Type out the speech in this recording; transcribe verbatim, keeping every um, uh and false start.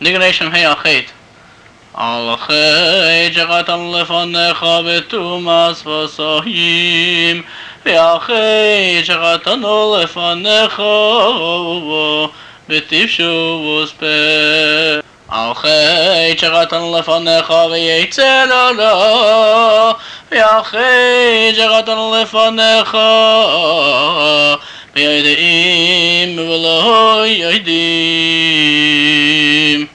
נקרא שם היחיד. על חי שחטאנו לפניך בתומס וסעים, והחי שחטאנו לפניך בתפשו וספה. על חי שחטאנו לפניך ויצא לנו, והחי שחטאנו לפניך ביודעים ולא יודעים.